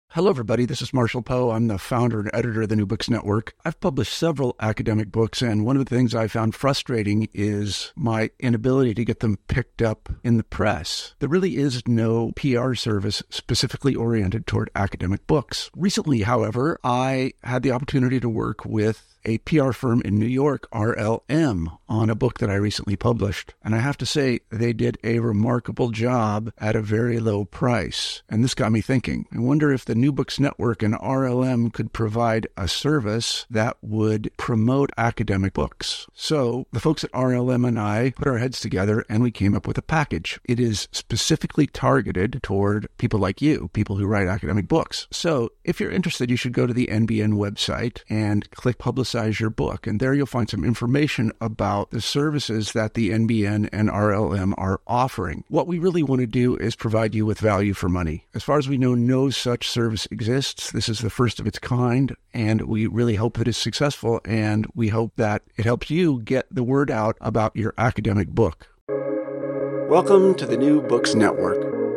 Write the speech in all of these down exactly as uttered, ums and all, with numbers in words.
Hello, everybody. This is Marshall Poe. I'm the founder and editor of the New Books Network. I've published several academic books, and one of the things I found frustrating is my inability to get them picked up in the press. There really is no P R service specifically oriented toward academic books. Recently, however, I had the opportunity to work with a P R firm in New York, R L M, on a book that I recently published. And I have to say, they did a remarkable job at a very low price. And this got me thinking. I wonder if the New Books Network and R L M could provide a service that would promote academic books. So the folks at R L M and I put our heads together and we came up with a package. It is specifically targeted toward people like you, people who write academic books. So if you're interested, you should go to the N B N website and click Publicize your book. And there you'll find some information about the services that the N B N and R L M are offering. What we really want to do is provide you with value for money. As far as we know, no such service exists. This is the first of its kind, and we really hope that it's successful, and we hope that it helps you get the word out about your academic book. Welcome to the New Books Network.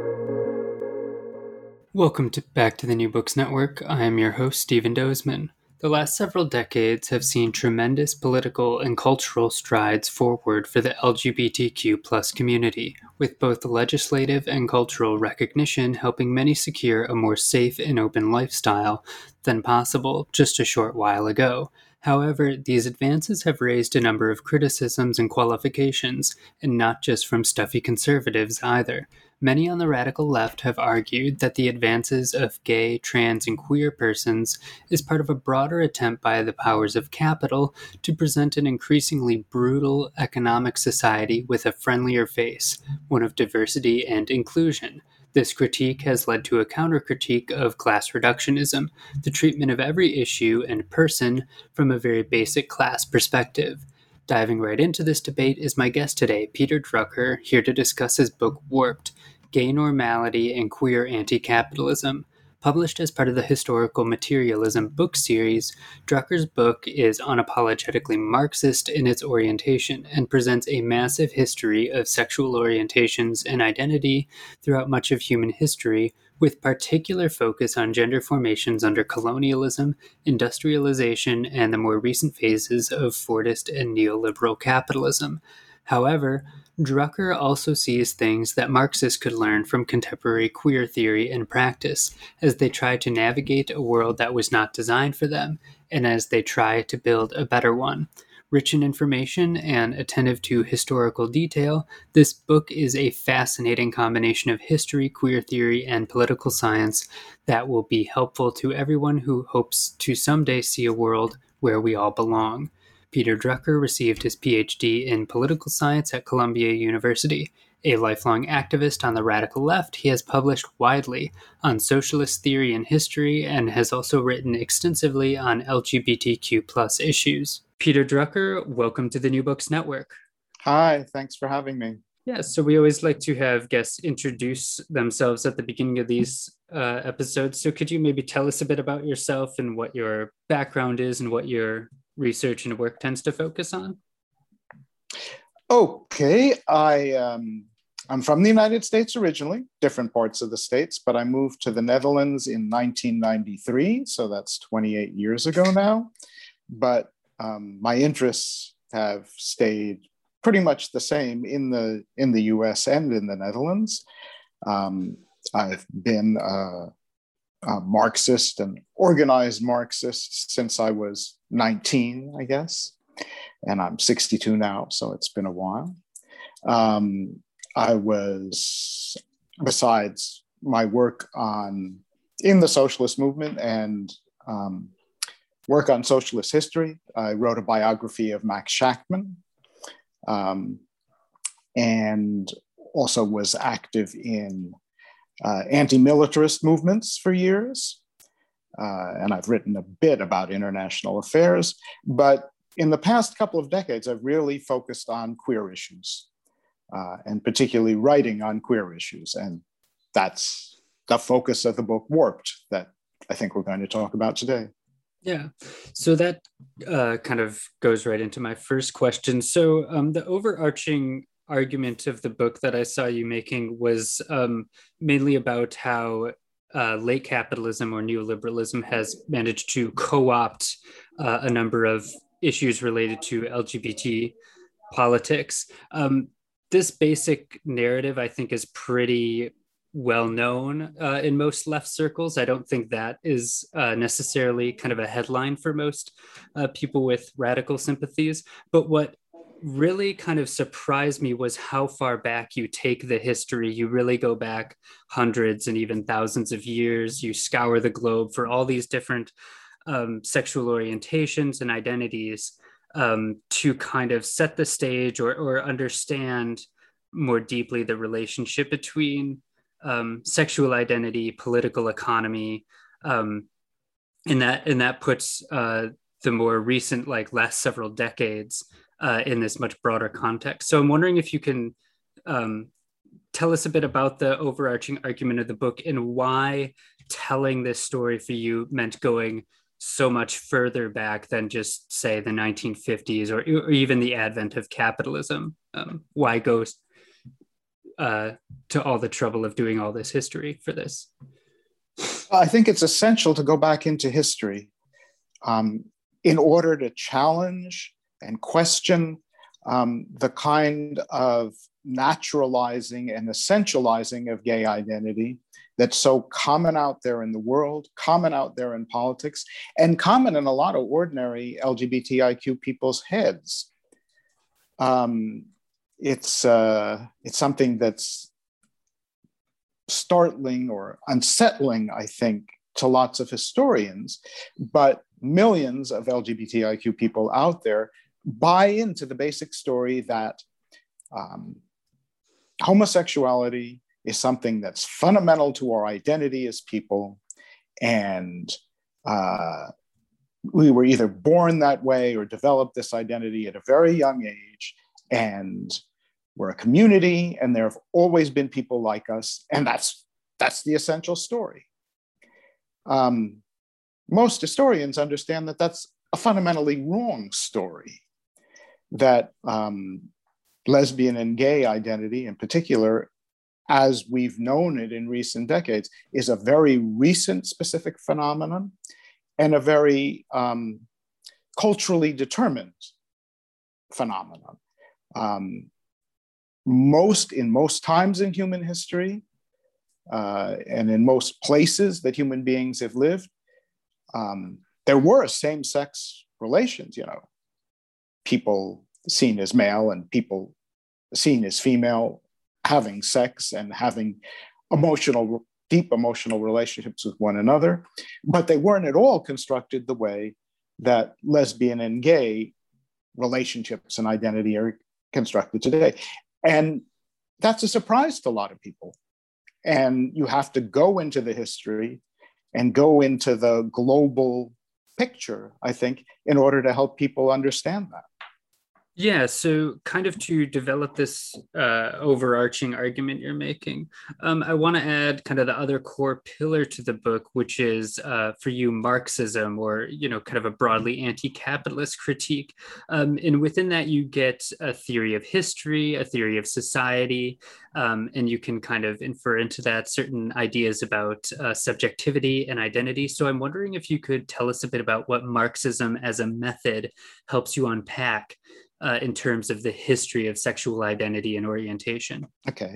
Welcome to, back to the New Books Network. I am your host, Stephen Dozeman. The last several decades have seen tremendous political and cultural strides forward for the L G B T Q plus community, with both the legislative and cultural recognition helping many secure a more safe and open lifestyle than possible just a short while ago. However, these advances have raised a number of criticisms and qualifications, and not just from stuffy conservatives either. Many on the radical left have argued that the advances of gay, trans, and queer persons is part of a broader attempt by the powers of capital to present an increasingly brutal economic society with a friendlier face, one of diversity and inclusion. This critique has led to a counter-critique of class reductionism, the treatment of every issue and person from a very basic class perspective. Diving right into this debate is my guest today, Peter Drucker, here to discuss his book Warped, Gay Normality and Queer Anti-Capitalism. Published as part of the Historical Materialism book series, Drucker's book is unapologetically Marxist in its orientation and presents a massive history of sexual orientations and identity throughout much of human history, with particular focus on gender formations under colonialism, industrialization, and the more recent phases of Fordist and neoliberal capitalism. However, Drucker also sees things that Marxists could learn from contemporary queer theory and practice as they try to navigate a world that was not designed for them, and as they try to build a better one. Rich in information and attentive to historical detail, this book is a fascinating combination of history, queer theory, and political science that will be helpful to everyone who hopes to someday see a world where we all belong. Peter Drucker received his P H D in political science at Columbia University. A lifelong activist on the radical left, he has published widely on socialist theory and history and has also written extensively on L G B T Q plus issues. Peter Drucker, welcome to the New Books Network. Hi, thanks for having me. Yeah, so we always like to have guests introduce themselves at the beginning of these uh, episodes. So could you maybe tell us a bit about yourself and what your background is and what your research and work tends to focus on? Okay, I, um, I'm from the United States originally, different parts of the States, but I moved to the Netherlands in nineteen ninety-three, so that's twenty-eight years ago now. But um, my interests have stayed pretty much the same in the, in the U S and in the Netherlands. Um, I've been a, a Marxist and organized Marxist since I was nineteen, I guess, and I'm sixty-two now, so it's been a while. Um, I was, besides my work on in the socialist movement and um, work on socialist history, I wrote a biography of Max Shachtman, um, and also was active in uh, anti-militarist movements for years. Uh, and I've written a bit about international affairs, but in the past couple of decades, I've really focused on queer issues, uh, and particularly writing on queer issues. And that's the focus of the book Warped that I think we're going to talk about today. Yeah, so that uh, kind of goes right into my first question. So um, the overarching argument of the book that I saw you making was um, mainly about how uh, late capitalism or neoliberalism has managed to co-opt uh, a number of issues related to L G B T politics. Um, this basic narrative, I think, is pretty well known uh, in most left circles. I don't think that is uh, necessarily kind of a headline for most uh, people with radical sympathies. But what really kind of surprised me was how far back you take the history. You really go back hundreds and even thousands of years. You scour the globe for all these different um, sexual orientations and identities um, to kind of set the stage or, or understand more deeply the relationship between um, sexual identity, political economy, um, and that and that puts uh, the more recent, like last several decades, uh, in this much broader context. So I'm wondering if you can um, tell us a bit about the overarching argument of the book and why telling this story for you meant going so much further back than just, say, the nineteen fifties or, or even the advent of capitalism. Um, why go uh, to all the trouble of doing all this history for this? I think it's essential to go back into history um, in order to challenge and question um, the kind of naturalizing and essentializing of gay identity that's so common out there in the world, common out there in politics, and common in a lot of ordinary L G B T I Q people's heads. Um, it's, uh, it's something that's startling or unsettling, I think, to lots of historians, but millions of L G B T I Q people out there buy into the basic story that um, homosexuality is something that's fundamental to our identity as people, and uh, we were either born that way or developed this identity at a very young age, and we're a community, and there have always been people like us, and that's that's the essential story. Um, most historians understand that that's a fundamentally wrong story, that um, lesbian and gay identity in particular, as we've known it in recent decades, is a very recent specific phenomenon and a very um, culturally determined phenomenon. Um, most, in most times in human history, uh, and in most places that human beings have lived, um, there were same-sex relations, you know, people seen as male and people seen as female having sex and having emotional, deep emotional relationships with one another, but they weren't at all constructed the way that lesbian and gay relationships and identity are constructed today. And that's a surprise to a lot of people. And you have to go into the history and go into the global picture, I think, in order to help people understand that. Yeah, so kind of to develop this uh, overarching argument you're making, um, I want to add kind of the other core pillar to the book, which is uh, for you Marxism, or you know, kind of a broadly anti-capitalist critique. Um, and within that, you get a theory of history, a theory of society, um, and you can kind of infer into that certain ideas about uh, subjectivity and identity. So I'm wondering if you could tell us a bit about what Marxism as a method helps you unpack Uh, in terms of the history of sexual identity and orientation. Okay.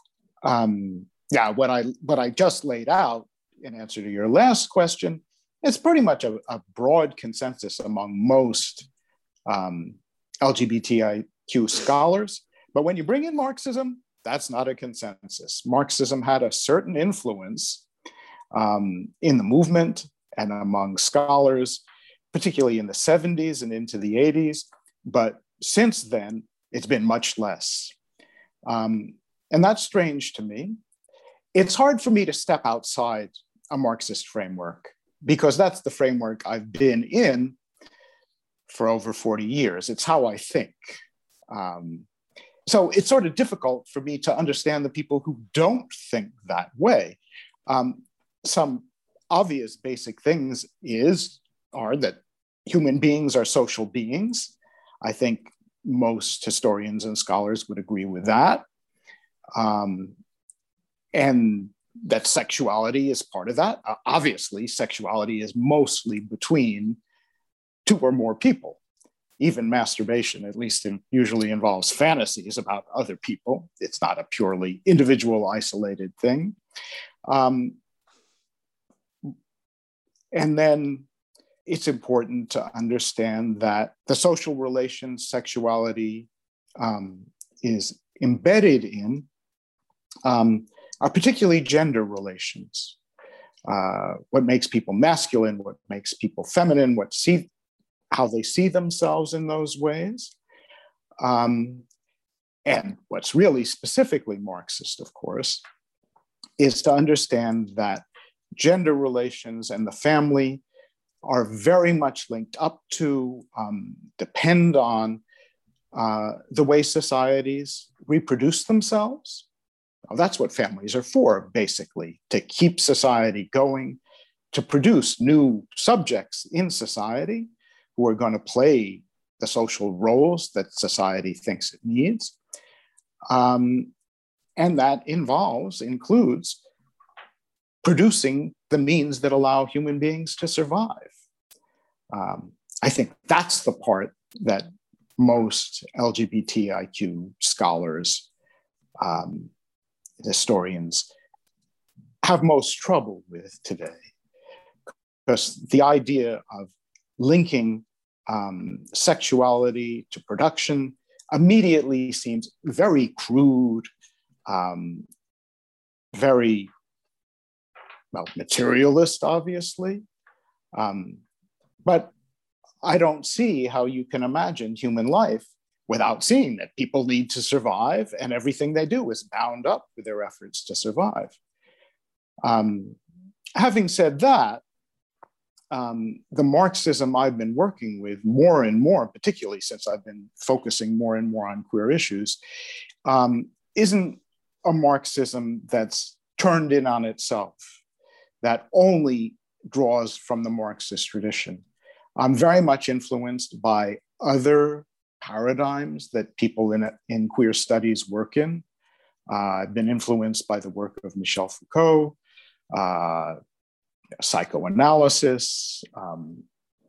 Um, yeah, what I what I just laid out in answer to your last question, it's pretty much a, a broad consensus among most um, L G B T I Q scholars. But when you bring in Marxism, that's not a consensus. Marxism had a certain influence um, in the movement and among scholars, particularly in the seventies and into the eighties. But since then, it's been much less. Um, and that's strange to me. It's hard for me to step outside a Marxist framework because that's the framework I've been in for over forty years. It's how I think. Um, so it's sort of difficult for me to understand the people who don't think that way. Um, some obvious basic things is, are that human beings are social beings. I think most historians and scholars would agree with that. Um, and that sexuality is part of that. Uh, obviously, sexuality is mostly between two or more people. Even masturbation, at least, in, usually involves fantasies about other people. It's not a purely individual, isolated thing. Um, and then it's important to understand that the social relations sexuality um, is embedded in um, are particularly gender relations. Uh, what makes people masculine, what makes people feminine, what see, how they see themselves in those ways. Um, and what's really specifically Marxist, of course, is to understand that gender relations and the family are very much linked up to, um, depend on uh, the way societies reproduce themselves. Now, that's what families are for, basically, to keep society going, to produce new subjects in society who are going to play the social roles that society thinks it needs. Um, and that involves, includes producing the means that allow human beings to survive. Um, I think that's the part that most L G B T I Q scholars, um, historians, have most trouble with today. Because the idea of linking um, sexuality to production immediately seems very crude, um, very, well, materialist, obviously. Um, but I don't see how you can imagine human life without seeing that people need to survive and everything they do is bound up with their efforts to survive. Um, having said that, Um, the Marxism I've been working with more and more, particularly since I've been focusing more and more on queer issues, um, isn't a Marxism that's turned in on itself, that only draws from the Marxist tradition. I'm very much influenced by other paradigms that people in, in queer studies work in. Uh, I've been influenced by the work of Michel Foucault, uh, psychoanalysis, um,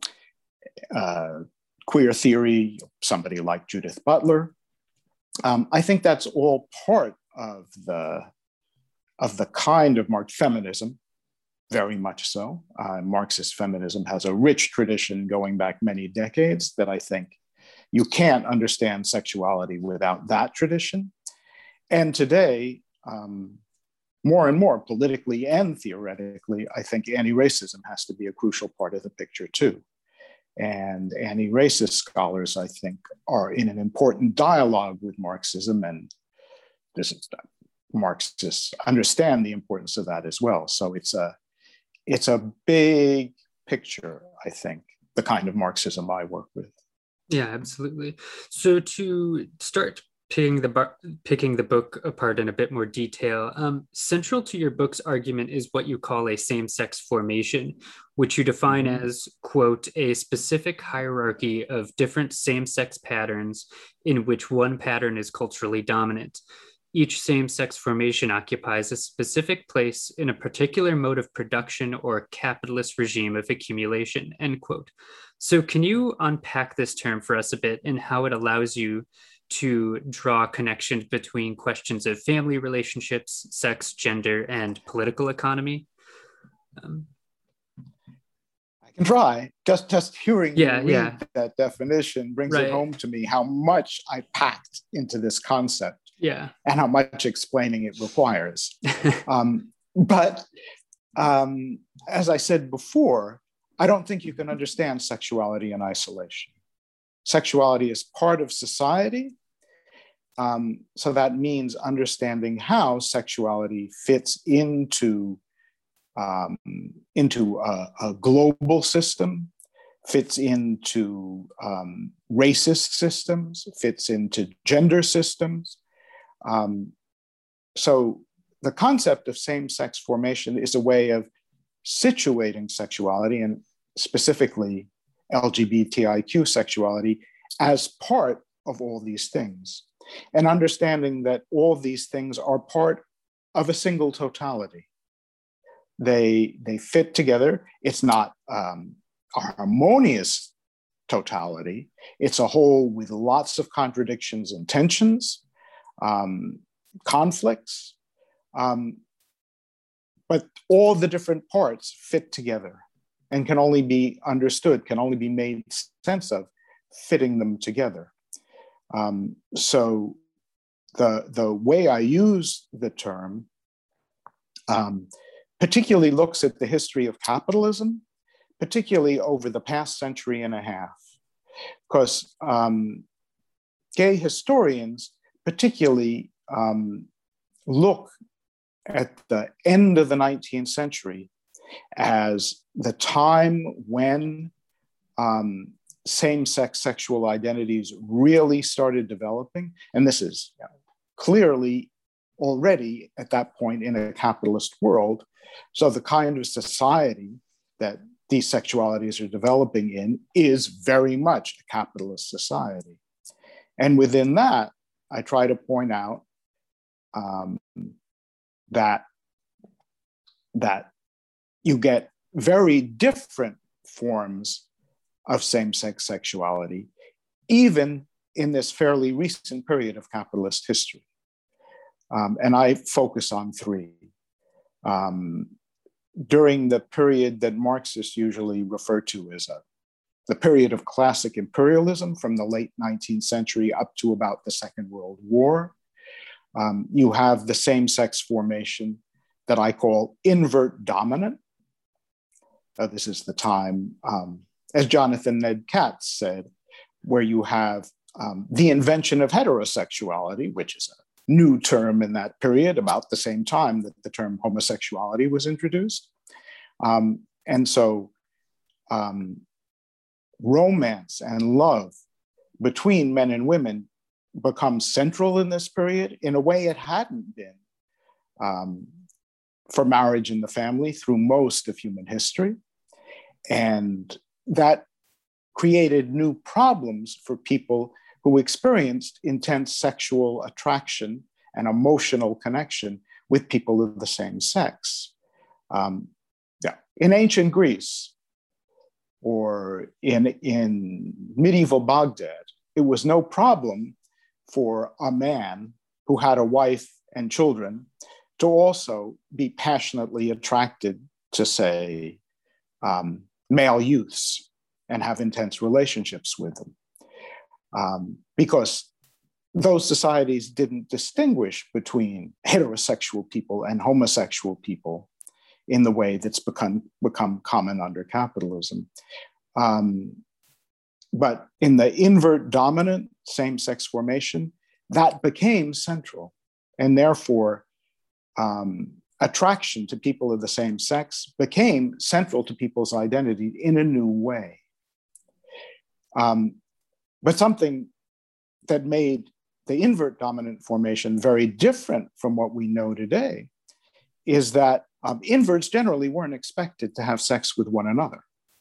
uh, queer theory, somebody like Judith Butler. Um, I think that's all part of the, of the kind of Marxist feminism, very much so. Uh, Marxist feminism has a rich tradition going back many decades that I think you can't understand sexuality without that tradition. And today, um, more and more politically and theoretically, I think anti-racism has to be a crucial part of the picture too. And anti-racist scholars, I think, are in an important dialogue with Marxism, and this is, Marxists understand the importance of that as well. So it's a, it's a big picture, I think, the kind of Marxism I work with. Yeah, absolutely. So to start Picking the, bar- picking the book apart in a bit more detail, um, central to your book's argument is what you call a same-sex formation, which you define mm-hmm. as, quote, a specific hierarchy of different same-sex patterns in which one pattern is culturally dominant. Each same-sex formation occupies a specific place in a particular mode of production or capitalist regime of accumulation, end quote. So can you unpack this term for us a bit and how it allows you to draw connections between questions of family relationships, sex, gender, and political economy? Um, I can try. Just just hearing yeah, you read yeah. that definition brings right. it home to me how much I packed into this concept. Yeah. And how much explaining it requires. um, but um, as I said before, I don't think you can understand sexuality in isolation. Sexuality is part of society. Um, so that means understanding how sexuality fits into, um, into a, a global system, fits into um, racist systems, fits into gender systems. Um, so the concept of same-sex formation is a way of situating sexuality, and specifically L G B T I Q sexuality, as part of all these things, and understanding that all these things are part of a single totality. They, they fit together. It's not um, a harmonious totality. It's a whole with lots of contradictions and tensions, um, conflicts, um, but all the different parts fit together and can only be understood, can only be made sense of, fitting them together. Um, so the, the way I use the term um, particularly looks at the history of capitalism, particularly over the past century and a half, because um, gay historians particularly um, look at the end of the nineteenth century as the time when um, same-sex sexual identities really started developing. And this is you know, clearly already at that point in a capitalist world. So the kind of society that these sexualities are developing in is very much a capitalist society. And within that, I try to point out um, that, that you get very different forms of same-sex sexuality, even in this fairly recent period of capitalist history. Um, and I focus on three. Um, during the period that Marxists usually refer to as a, the period of classic imperialism from the late nineteenth century up to about the Second World War, um, you have the same-sex formation that I call invert dominant. Uh, this is the time, um, as Jonathan Ned Katz said, where you have um, the invention of heterosexuality, which is a new term in that period, about the same time that the term homosexuality was introduced. Um, and so um, romance and love between men and women becomes central in this period in a way it hadn't been um, for marriage and the family through most of human history. And that created new problems for people who experienced intense sexual attraction and emotional connection with people of the same sex. Um, yeah. In ancient Greece or in, in medieval Baghdad, it was no problem for a man who had a wife and children to also be passionately attracted to, say, um, male youths and have intense relationships with them. Um, because those societies didn't distinguish between heterosexual people and homosexual people in the way that's become, become common under capitalism. Um, but in the invert dominant same-sex formation, that became central. And therefore, um, attraction to people of the same sex became central to people's identity in a new way. Um, but something that made the invert dominant formation very different from what we know today is that um, inverts generally weren't expected to have sex with one another.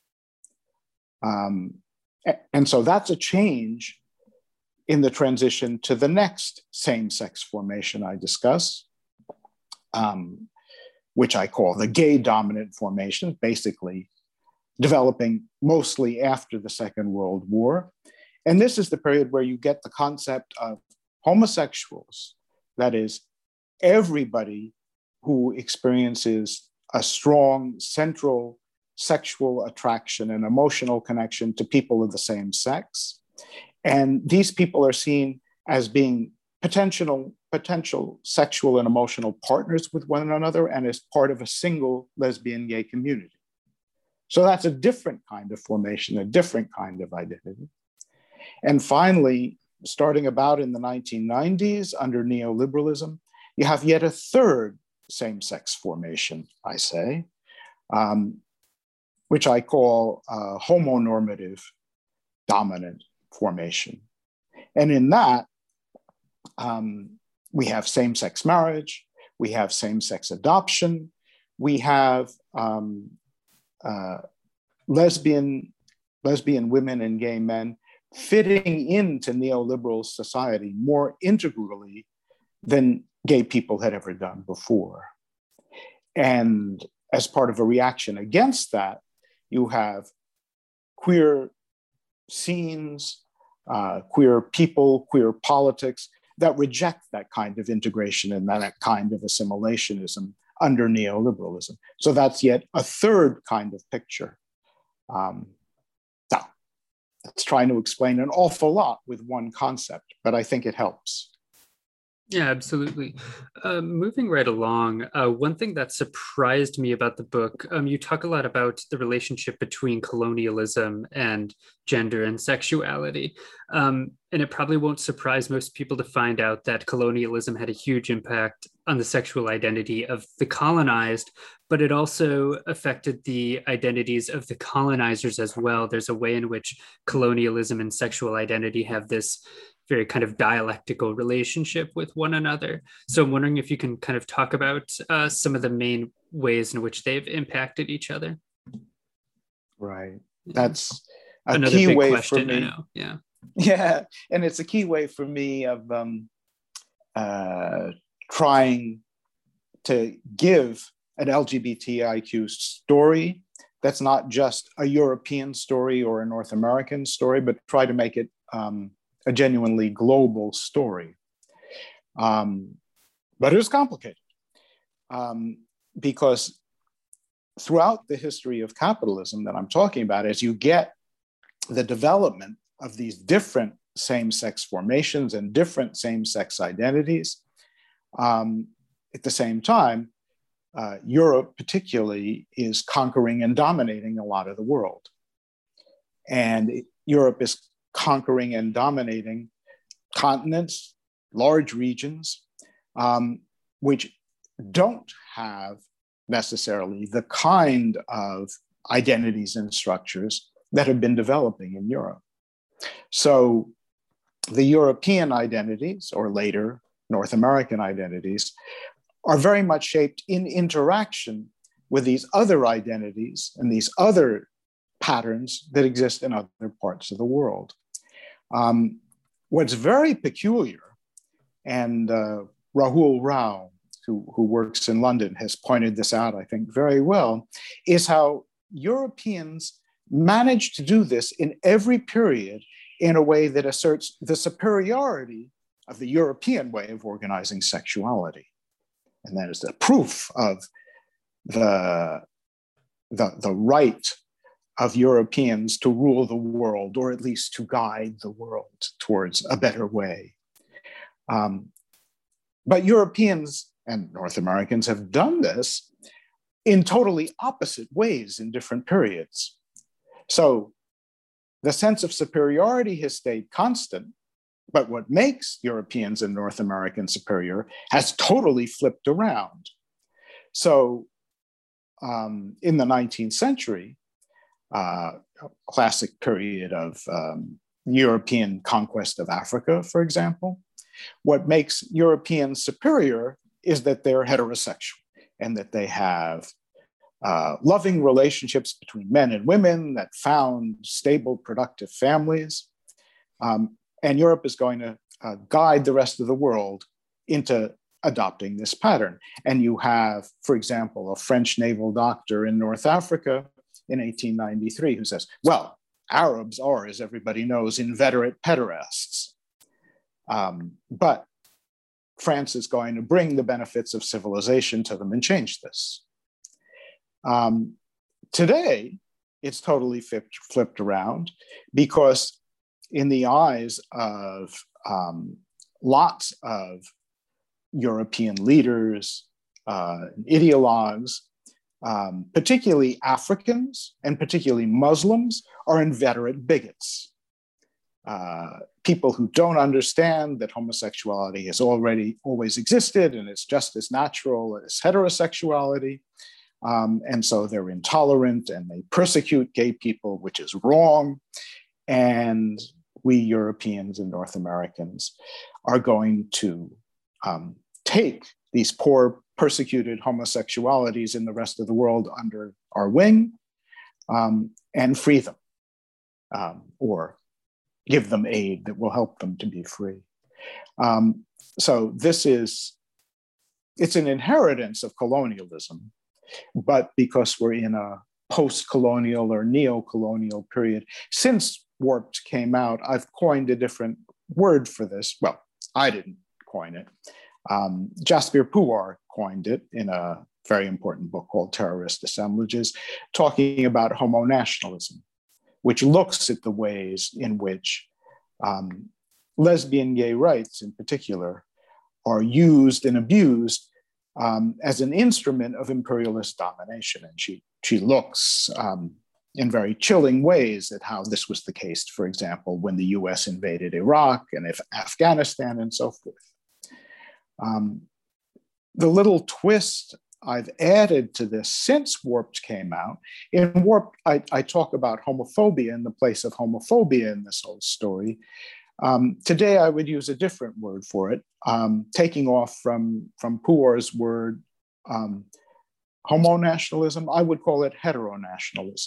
Um, and so that's a change in the transition to the next same-sex formation I discuss, um, which I call the gay dominant formation, basically developing mostly after the Second World War. And this is the period where you get the concept of homosexuals, that is, everybody who experiences a strong central sexual attraction and emotional connection to people of the same sex. And these people are seen as being potential, potential sexual and emotional partners with one another and as part of a single lesbian gay community. So that's a different kind of formation, a different kind of identity. And finally, starting about in the nineteen nineties under neoliberalism, you have yet a third same-sex formation, I say, um, which I call uh, homonormative dominant formation. And in that, um, we have same-sex marriage, we have same-sex adoption, we have um, uh, lesbian, lesbian women and gay men fitting into neoliberal society more integrally than gay people had ever done before. And as part of a reaction against that, you have queer scenes, uh, queer people, queer politics that reject that kind of integration and that kind of assimilationism under neoliberalism. So that's yet a third kind of picture. Um, so that's trying to explain an awful lot with one concept, but I think it helps. Yeah, absolutely. Uh, moving right along, uh, one thing that surprised me about the book, um, you talk a lot about the relationship between colonialism and gender and sexuality. Um, and it probably won't surprise most people to find out that colonialism had a huge impact on the sexual identity of the colonized, but it also affected the identities of the colonizers as well. There's a way in which colonialism and sexual identity have this very kind of dialectical relationship with one another. So I'm wondering if you can kind of talk about uh, some of the main ways in which they've impacted each other. Right. That's a Another key big way question, for me. I know. Yeah. Yeah. And it's a key way for me of um, uh, trying to give an L G B T I Q story that's not just a European story or a North American story, but try to make it um, a genuinely global story. Um, but it was complicated um, because throughout the history of capitalism that I'm talking about, as you get the development of these different same-sex formations and different same-sex identities, um, at the same time, uh, Europe particularly is conquering and dominating a lot of the world. And it, Europe is conquering and dominating continents, large regions, um, which don't have necessarily the kind of identities and structures that have been developing in Europe. So the European identities, or later North American identities, are very much shaped in interaction with these other identities and these other patterns that exist in other parts of the world. Um, what's very peculiar, and uh, Rahul Rao, who, who works in London, has pointed this out, I think, very well, is how Europeans manage to do this in every period in a way that asserts the superiority of the European way of organizing sexuality. And that is the proof of the, the, the right of Europeans to rule the world, or at least to guide the world towards a better way. Um, but Europeans and North Americans have done this in totally opposite ways in different periods. So the sense of superiority has stayed constant, but what makes Europeans and North Americans superior has totally flipped around. So um, in the nineteenth century, uh, a classic period of um, European conquest of Africa, for example, what makes Europeans superior is that they're heterosexual and that they have uh, loving relationships between men and women that found stable, productive families. Um, and Europe is going to uh, guide the rest of the world into adopting this pattern. And you have, for example, a French naval doctor in North Africa in eighteen ninety-three who says, well, Arabs are, as everybody knows, inveterate pederasts. Um, but France is going to bring the benefits of civilization to them and change this. Um, today, it's totally flipped, flipped around because in the eyes of um, lots of European leaders, uh, ideologues, um, particularly Africans and particularly Muslims, are inveterate bigots. Uh, people who don't understand that homosexuality has already always existed and it's just as natural as heterosexuality. Um, and so they're intolerant and they persecute gay people, which is wrong. And we Europeans and North Americans are going to um, take these poor persecuted homosexualities in the rest of the world under our wing um, and free them, um, or give them aid that will help them to be free. Um, so this is, it's an inheritance of colonialism, but because we're in a post-colonial or neo-colonial period. Since Warped came out, I've coined a different word for this. Well, I didn't coin it. Um, Jaspir Puar coined it in a very important book called Terrorist Assemblages, talking about homo-nationalism, which looks at the ways in which um, lesbian gay rights in particular are used and abused um, as an instrument of imperialist domination. And she, she looks um, in very chilling ways at how this was the case, for example, when the U S invaded Iraq and if Afghanistan and so forth. Um, the little twist I've added to this since Warped came out, in Warped, I, I talk about homophobia in the place of homophobia in this whole story. Um, today, I would use a different word for it, um, taking off from, from Puar's word, um, homo-nationalism. I would call it heteronationalism.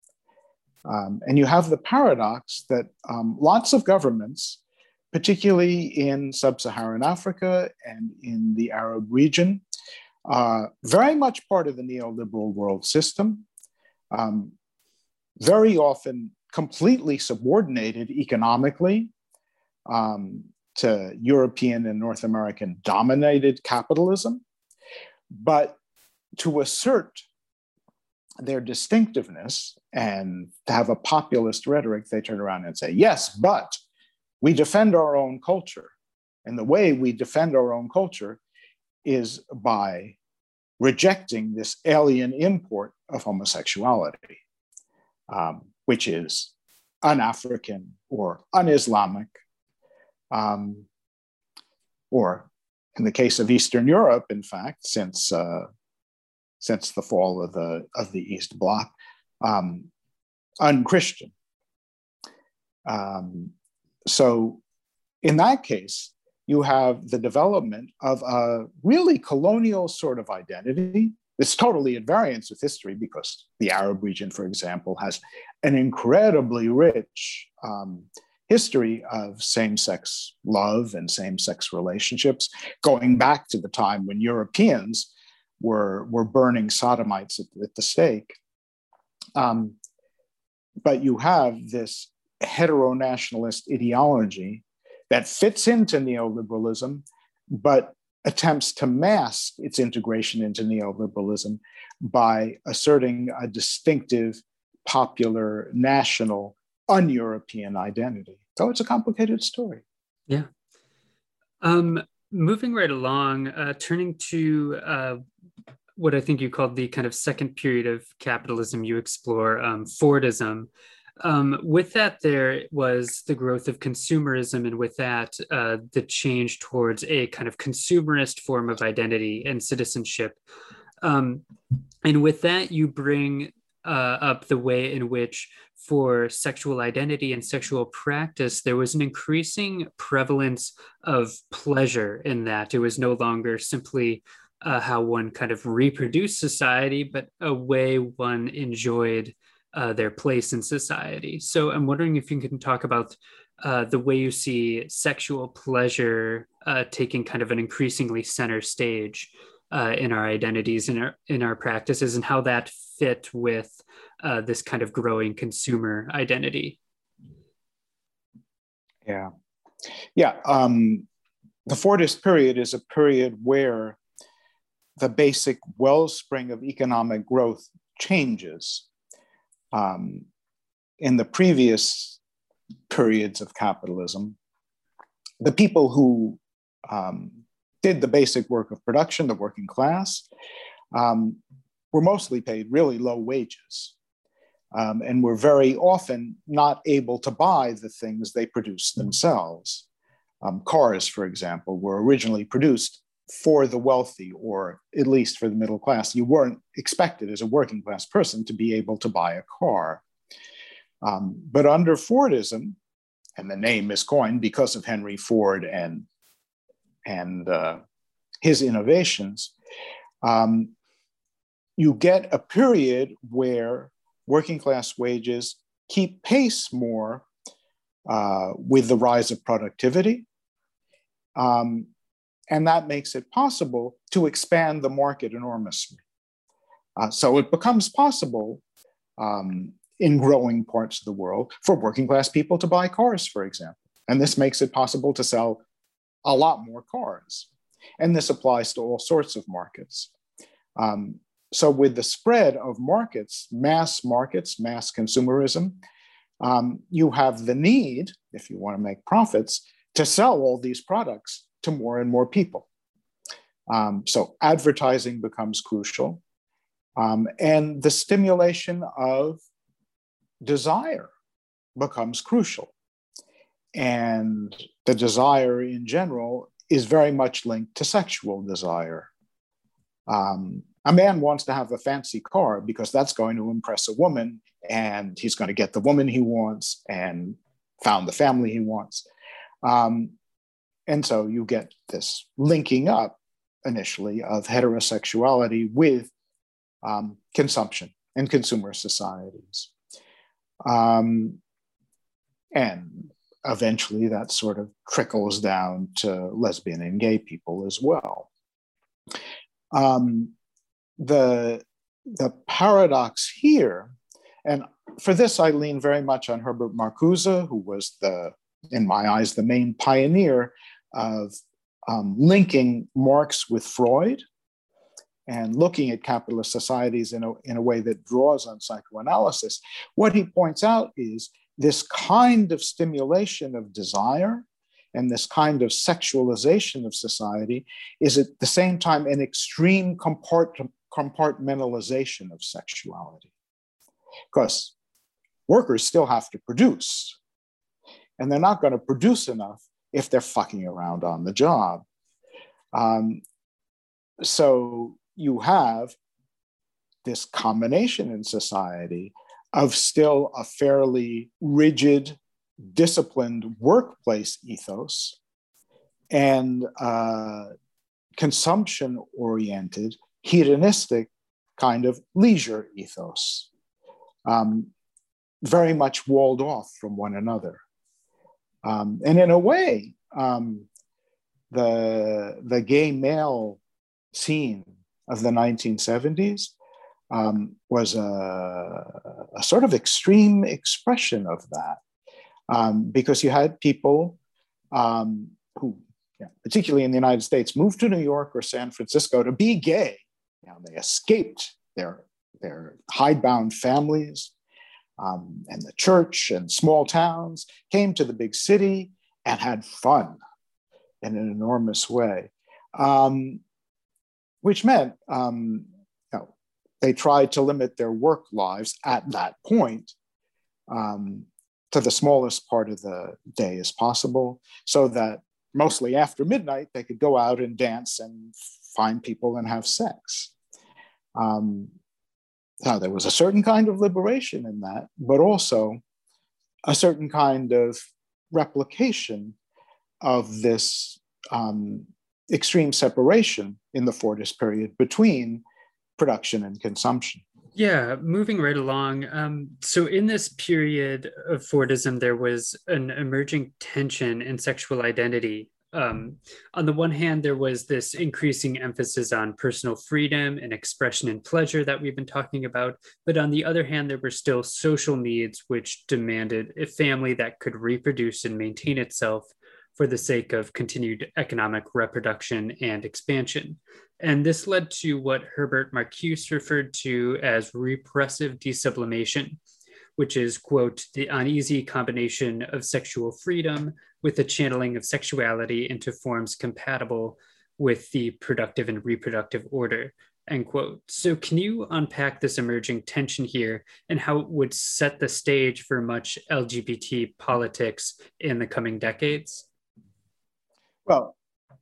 Um, and you have the paradox that um, lots of governments, particularly in sub-Saharan Africa and in the Arab region, uh, very much part of the neoliberal world system, um, very often completely subordinated economically um, to European and North American dominated capitalism, but to assert their distinctiveness and to have a populist rhetoric, they turn around and say, yes, but we defend our own culture. And the way we defend our own culture is by rejecting this alien import of homosexuality, um, which is un-African or un-Islamic, um, or in the case of Eastern Europe, in fact, since uh, since the fall of the of the East Bloc, um, un-Christian. Um, so in that case, you have the development of a really colonial sort of identity. It's totally at variance with history because the Arab region, for example, has an incredibly rich um, history of same-sex love and same-sex relationships, going back to the time when Europeans were, were burning sodomites at, at the stake. Um, but you have this heteronationalist ideology that fits into neoliberalism, but attempts to mask its integration into neoliberalism by asserting a distinctive, popular, national, un-European identity. So it's a complicated story. Yeah. Um, moving right along, uh, turning to uh, what I think you called the kind of second period of capitalism you explore, um, Fordism. Um, with that, there was the growth of consumerism, and with that, uh, the change towards a kind of consumerist form of identity and citizenship. Um, and with that, you bring uh, up the way in which, for sexual identity and sexual practice, there was an increasing prevalence of pleasure in that. It was no longer simply uh, how one kind of reproduced society, but a way one enjoyed Uh, their place in society. So I'm wondering if you can talk about uh, the way you see sexual pleasure uh, taking kind of an increasingly center stage uh, in our identities and in our, in our practices, and how that fit with uh, this kind of growing consumer identity. Yeah, yeah. Um, the Fordist period is a period where the basic wellspring of economic growth changes. Um, in the previous periods of capitalism, the people who um, did the basic work of production, the working class, um, were mostly paid really low wages um, and were very often not able to buy the things they produced themselves. Um, cars, for example, were originally produced for the wealthy, or at least for the middle class. You weren't expected as a working class person to be able to buy a car. Um, but under Fordism, and the name is coined because of Henry Ford and, and uh, his innovations, um, you get a period where working class wages keep pace more uh, with the rise of productivity. Um, And that makes it possible to expand the market enormously. Uh, so it becomes possible um, in growing parts of the world for working class people to buy cars, for example. And this makes it possible to sell a lot more cars. And this applies to all sorts of markets. Um, so with the spread of markets, mass markets, mass consumerism, um, you have the need, if you want to make profits, to sell all these products to more and more people. Um, so advertising becomes crucial. Um, and the stimulation of desire becomes crucial. And the desire in general is very much linked to sexual desire. Um, a man wants to have a fancy car because that's going to impress a woman, and he's going to get the woman he wants and found the family he wants. Um, and so you get this linking up initially of heterosexuality with um, consumption in consumer societies. Um, and eventually that sort of trickles down to lesbian and gay people as well. Um, the, the paradox here, and for this I lean very much on Herbert Marcuse, who was the, in my eyes, the main pioneer of um, linking Marx with Freud and looking at capitalist societies in a, in a way that draws on psychoanalysis. What he points out is this kind of stimulation of desire and this kind of sexualization of society is at the same time an extreme compart- compartmentalization of sexuality. Because workers still have to produce, and they're not going to produce enough if they're fucking around on the job. Um, so you have this combination in society of still a fairly rigid, disciplined workplace ethos and uh, consumption-oriented, hedonistic kind of leisure ethos, um, very much walled off from one another. Um, and in a way, um, the, the gay male scene of the nineteen seventies um, was a, a sort of extreme expression of that. Um, because you had people um, who, yeah, particularly in the United States, moved to New York or San Francisco to be gay. You know, they escaped their, their hidebound families um, and the church and small towns, came to the big city and had fun in an enormous way, um, which meant um, you know, they tried to limit their work lives at that point um, to the smallest part of the day as possible, so that mostly after midnight, they could go out and dance and find people and have sex. Um, now, there was a certain kind of liberation in that, but also a certain kind of replication of this um, extreme separation in the Fordist period between production and consumption. Yeah, moving right along. Um, so in this period of Fordism, there was an emerging tension in sexual identity. Um, on the one hand, there was this increasing emphasis on personal freedom and expression and pleasure that we've been talking about. But on the other hand, there were still social needs which demanded a family that could reproduce and maintain itself for the sake of continued economic reproduction and expansion. And this led to what Herbert Marcuse referred to as repressive desublimation, which is, quote, the uneasy combination of sexual freedom with the channeling of sexuality into forms compatible with the productive and reproductive order, end quote. So can you unpack this emerging tension here and how it would set the stage for much L G B T politics in the coming decades? Well,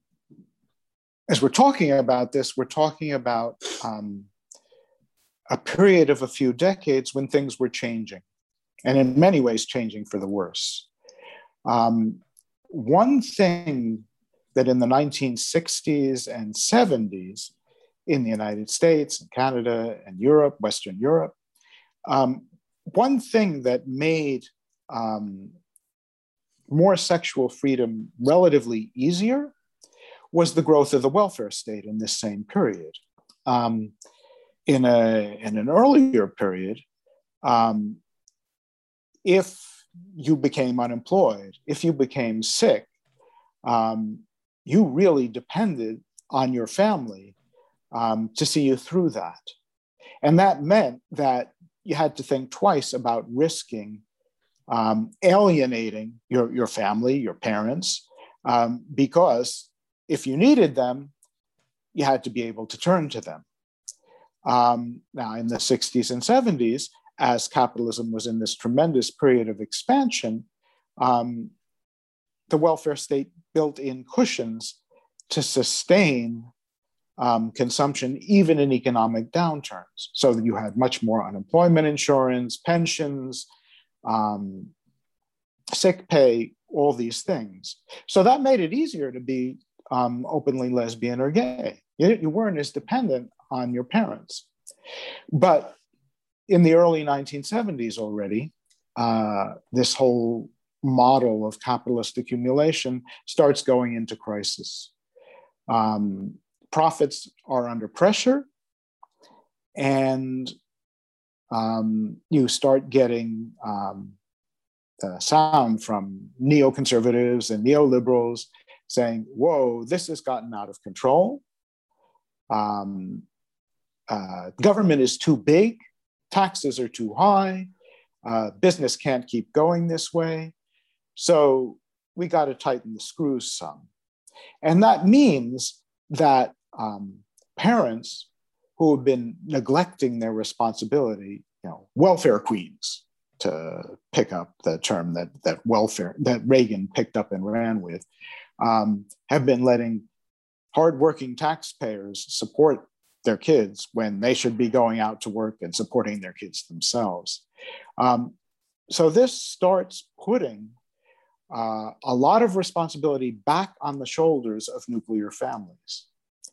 as we're talking about this, we're talking about um, a period of a few decades when things were changing, and in many ways changing for the worse. Um, one thing that in the nineteen sixties and seventies in the United States and Canada and Europe, Western Europe, um, one thing that made um, more sexual freedom relatively easier was the growth of the welfare state in this same period. Um, in a in an earlier period, um, if you became unemployed, if you became sick, um, you really depended on your family um, to see you through that. And that meant that you had to think twice about risking um, alienating your, your family, your parents, um, because if you needed them, you had to be able to turn to them. Um, now, in the sixties and seventies, as capitalism was in this tremendous period of expansion, um, the welfare state built in cushions to sustain um, consumption, even in economic downturns. So that you had much more unemployment insurance, pensions, um, sick pay, all these things. So that made it easier to be um, openly lesbian or gay. You, you weren't as dependent on your parents. But in the early nineteen seventies already, uh, this whole model of capitalist accumulation starts going into crisis. Um, profits are under pressure, and um, you start getting um, the sound from neoconservatives and neoliberals saying, whoa, this has gotten out of control. Um, uh, government is too big, taxes are too high, uh, business can't keep going this way. So we got to tighten the screws some. And that means that um, parents who have been neglecting their responsibility, you know, welfare queens, to pick up the term that, that welfare, that Reagan picked up and ran with, um, have been letting hardworking taxpayers support their kids when they should be going out to work and supporting their kids themselves. Um, so this starts putting uh, a lot of responsibility back on the shoulders of nuclear families.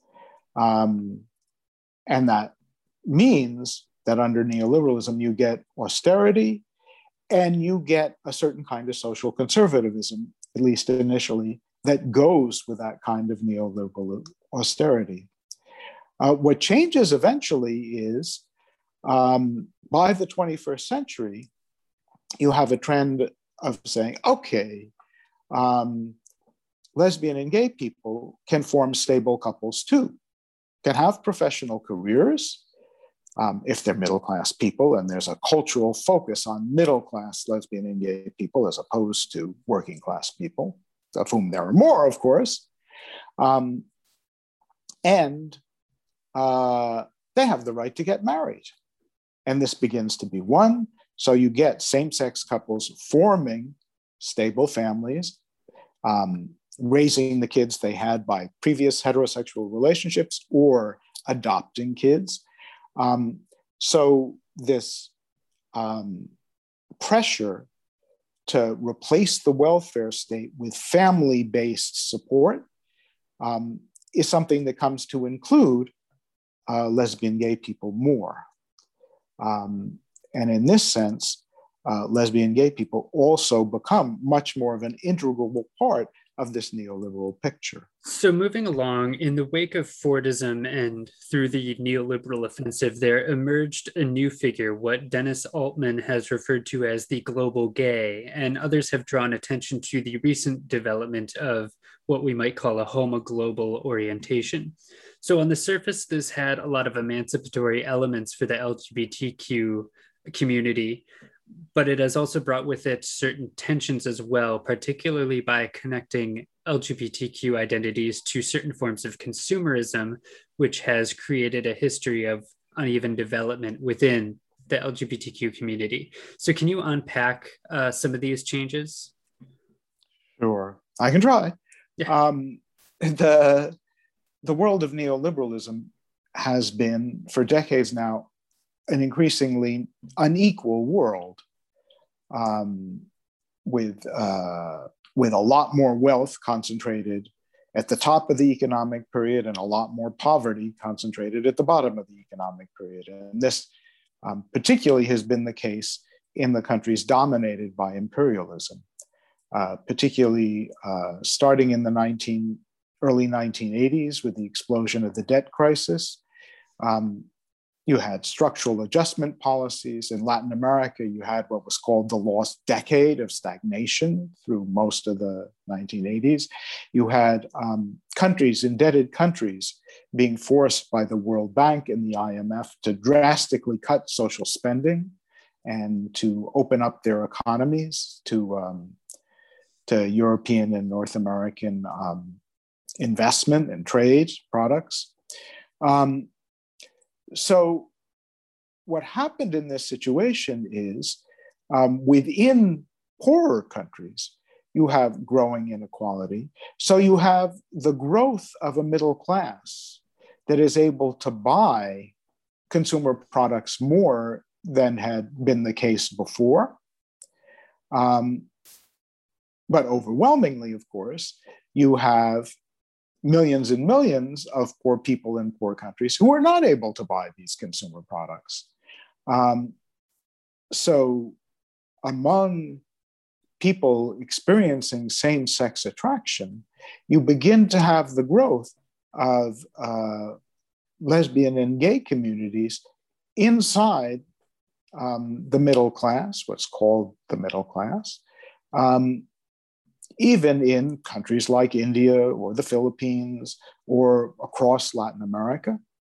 Um, and that means that under neoliberalism, you get austerity and you get a certain kind of social conservatism, at least initially, that goes with that kind of neoliberal austerity. Uh, what changes eventually is um, by the twenty-first century, you have a trend of saying, okay, um, lesbian and gay people can form stable couples too, can have professional careers, um, if they're middle-class people, and there's a cultural focus on middle-class lesbian and gay people as opposed to working-class people, of whom there are more, of course. Um, and uh, they have the right to get married. And this begins to be one. So you get same-sex couples forming stable families, um, raising the kids they had by previous heterosexual relationships or adopting kids. Um, so this um, pressure to replace the welfare state with family-based support um, is something that comes to include uh, lesbian gay people more. Um, and in this sense, uh, lesbian gay people also become much more of an integral part of this neoliberal picture. So moving along, in the wake of Fordism and through the neoliberal offensive, there emerged a new figure, what Dennis Altman has referred to as the global gay, and others have drawn attention to the recent development of what we might call a homoglobal orientation. So on the surface, this had a lot of emancipatory elements for the L G B T Q community, but it has also brought with it certain tensions as well, particularly by connecting L G B T Q identities to certain forms of consumerism, which has created a history of uneven development within the L G B T Q community. So can you unpack uh, some of these changes? Sure, I can try. Yeah. Um, the, the world of neoliberalism has been, for decades now, an increasingly unequal world, um, with uh, with a lot more wealth concentrated at the top of the economic period and a lot more poverty concentrated at the bottom of the economic period. And this um, particularly has been the case in the countries dominated by imperialism, uh, particularly uh, starting in the nineteen, early nineteen eighties with the explosion of the debt crisis. Um, you had structural adjustment policies. In Latin America, you had what was called the lost decade of stagnation through most of the nineteen eighties. You had um, countries, indebted countries, being forced by the World Bank and the I M F to drastically cut social spending and to open up their economies to, um, to European and North American um, investment and trade products. Um, So what happened in this situation is um, within poorer countries, you have growing inequality. So you have the growth of a middle class that is able to buy consumer products more than had been the case before. Um, but overwhelmingly, of course, you have millions and millions of poor people in poor countries who are not able to buy these consumer products. Um, so among people experiencing same-sex attraction, you begin to have the growth of uh, lesbian and gay communities inside um, the middle class, what's called the middle class, um, even in countries like India or the Philippines or across Latin America.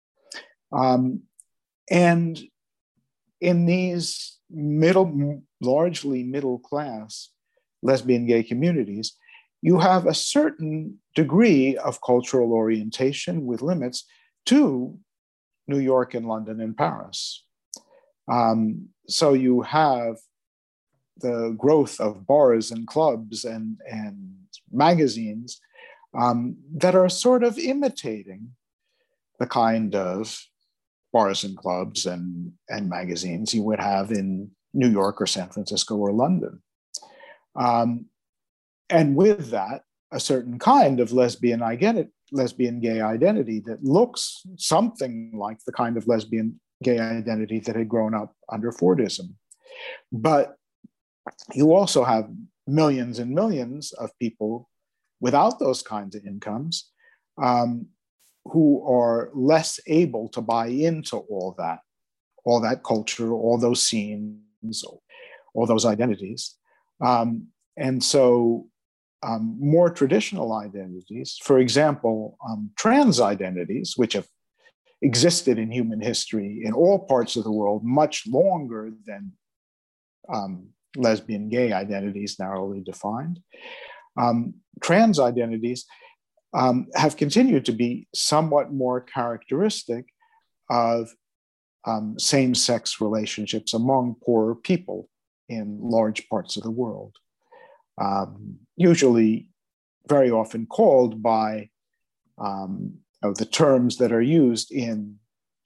Um, and in these middle, largely middle class lesbian gay communities, you have a certain degree of cultural orientation with limits to New York and London and Paris. Um, so you have the growth of bars and clubs and, and magazines um, that are sort of imitating the kind of bars and clubs and, and magazines you would have in New York or San Francisco or London. Um, and with that, a certain kind of lesbian identity, lesbian gay identity that looks something like the kind of lesbian gay identity that had grown up under Fordism. But you also have millions and millions of people without those kinds of incomes um, who are less able to buy into all that, all that culture, all those scenes, all those identities. Um, and so um, more traditional identities, for example, um, trans identities, which have existed in human history in all parts of the world much longer than um, lesbian gay identities narrowly defined. Um, trans identities um, have continued to be somewhat more characteristic of um, same-sex relationships among poorer people in large parts of the world. Um, usually very often called by um, you know, the terms that are used in,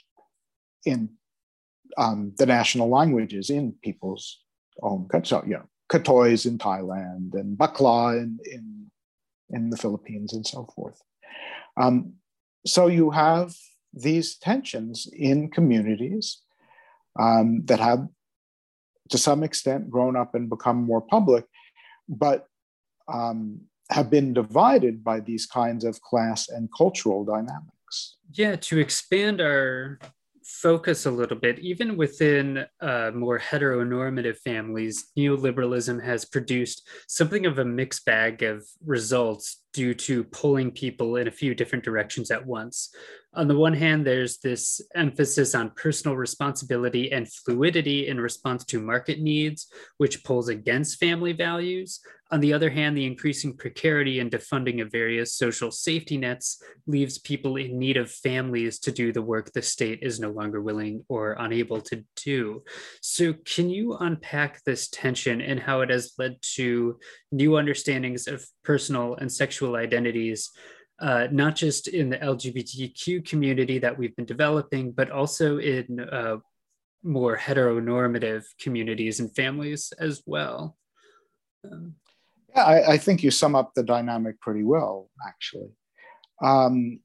in um, the national languages in people's own countries. So, you know, Katoys in Thailand and Bakla in, in, in the Philippines and so forth. Um, so you have these tensions in communities um, that have, to some extent, grown up and become more public, but um, have been divided by these kinds of class and cultural dynamics. Yeah, to expand our focus a little bit, even within uh, more heteronormative families, neoliberalism has produced something of a mixed bag of results due to pulling people in a few different directions at once. On the one hand, there's this emphasis on personal responsibility and fluidity in response to market needs, which pulls against family values. On the other hand, the increasing precarity and defunding of various social safety nets leaves people in need of families to do the work the state is no longer willing or unable to do. So can you unpack this tension and how it has led to new understandings of personal and sexual identities, uh, not just in the L G B T Q community that we've been developing, but also in uh, more heteronormative communities and families as well? Um, yeah, I, I think you sum up the dynamic pretty well, actually. Um,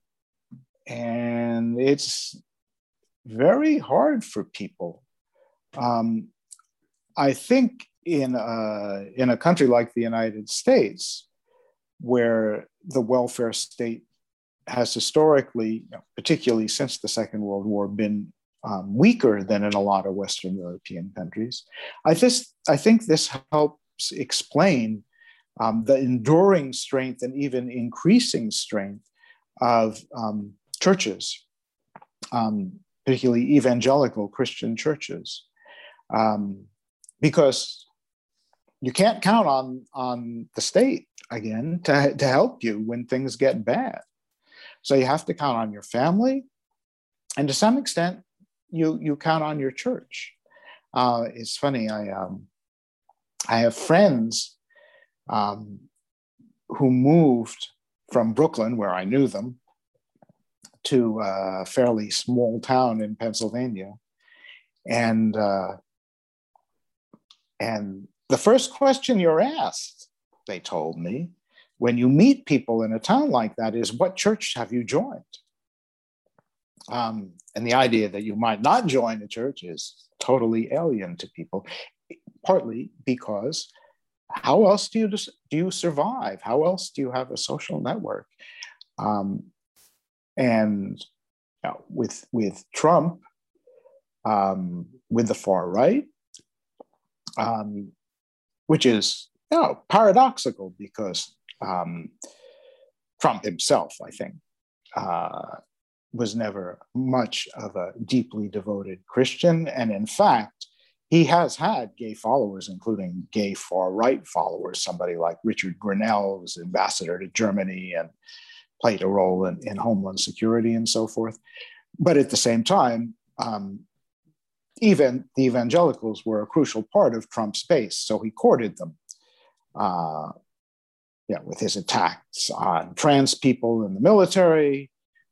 and it's very hard for people. Um, I think in a, in a country like the United States, where the welfare state has historically, you know, particularly since the Second World War, been um, weaker than in a lot of Western European countries. I, this, I think this helps explain um, the enduring strength and even increasing strength of um, churches, um, particularly evangelical Christian churches, um, because you can't count on, on the state, again, to, to help you when things get bad. So you have to count on your family, and to some extent, you, you count on your church. Uh, it's funny, I, um, I have friends um, who moved from Brooklyn, where I knew them, to a fairly small town in Pennsylvania. And, uh, and the first question you're asked, they told me, when you meet people in a town like that is, what church have you joined? Um, and the idea that you might not join a church is totally alien to people, partly because how else do you, do you survive? How else do you have a social network? Um, and you know, with, with Trump, um, with the far right, um, which is you know, paradoxical because um, Trump himself, I think, uh, was never much of a deeply devoted Christian. And in fact, he has had gay followers, including gay far-right followers. Somebody like Richard Grenell was ambassador to Germany and played a role in, in Homeland Security and so forth. But at the same time, um, even the evangelicals were a crucial part of Trump's base, so he courted them. Uh, yeah, with his attacks on trans people in the military,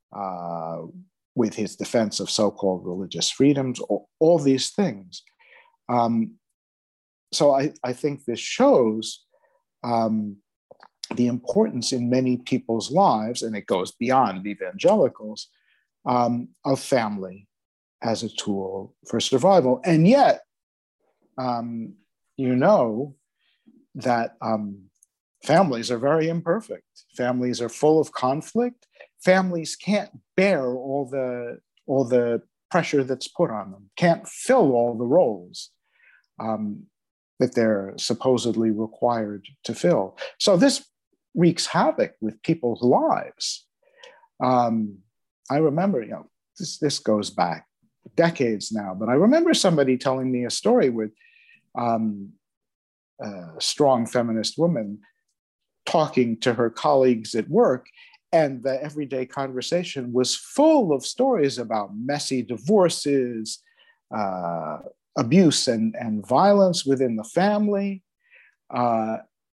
uh, with his defense of so-called religious freedoms, all, all these things. Um, so I, I think this shows um, the importance in many people's lives, and it goes beyond evangelicals, um, of family as a tool for survival. And yet, um, you know that um, families are very imperfect. Families are full of conflict. Families can't bear all the, all the pressure that's put on them, can't fill all the roles um, that they're supposedly required to fill. So this wreaks havoc with people's lives. Um, I remember, you know, this, this goes back decades now, but I remember somebody telling me a story with um, a strong feminist woman talking to her colleagues at work, and the everyday conversation was full of stories about messy divorces, uh, abuse and, and violence within the family. Uh,